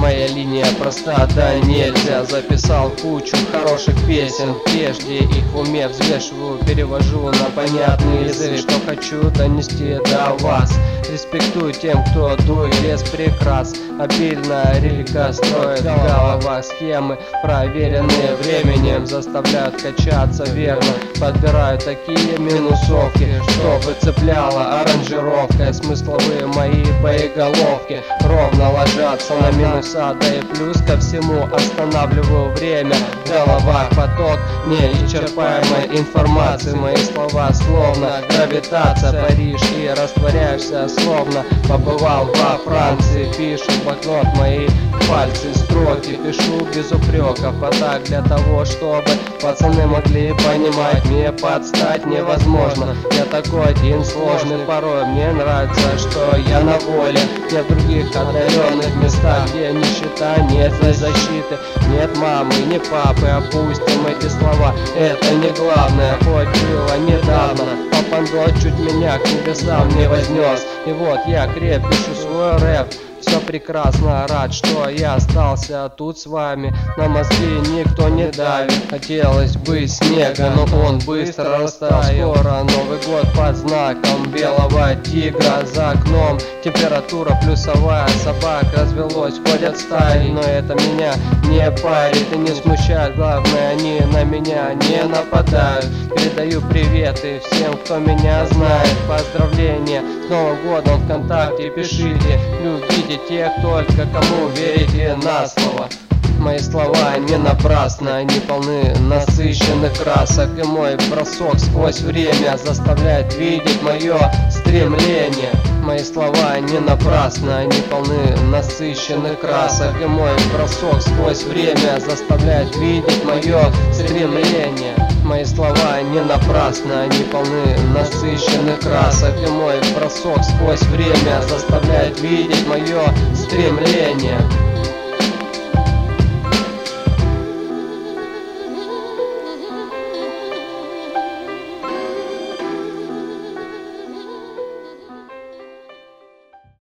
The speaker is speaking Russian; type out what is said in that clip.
Моя линия проста, да нельзя. Записал кучу хороших песен, прежде их в уме взвешиваю, перевожу на понятный язык, что хочу донести до вас. Респектую тем, кто дует без прикрас. Обильно релика строит в головах схемы, проверенные временем, заставляют качаться верно. Подбираю такие минусовки, чтобы цепляла аранжировка. Смысловые мои боеголовки ровно ложатся на минуса, да и плюс ко всему останавливаю время. В головах поток неисчерпаемой информации. Мои слова словно гравитация, Париж, и растворяешься словно побывал во Франции. Пишу в блокнот мои пальцы, строки пишу без упреков, а так для того, чтобы пацаны могли понимать, мне подстать невозможно. Я такой один сложный, порой мне нравится, что я на воле. Нет других отдаленных местах, где нищета, нет ни защиты, нет мамы, ни папы. Опустим эти слова, это не главное, хоть было недавно. Папандот чуть меня к небесам не вознес, и вот я креп пишу свой рэп. Все прекрасно, рад, что я остался тут с вами. На мозги никто не давит. Хотелось бы снега, но он быстро растаял. Скоро Новый год под знаком белого тигра. За окном температура плюсовая, собак развелось, ходят стаи. Но это меня не парит и не смущает. Главное, они на меня не нападают. Передаю приветы всем, кто меня знает. Поздравления с Новым годом ВКонтакте пишите. Любите тех только, кому верите на слово. Мои слова не напрасно, они полны насыщенных красок. И мой бросок сквозь время заставляет видеть мое стремление. Мои слова не напрасно, они полны насыщенных красок. И мой бросок сквозь время заставляет видеть мое стремление. Мои слова не напрасно, они полны насыщенных красок. И мой бросок сквозь время заставляет видеть мое стремление.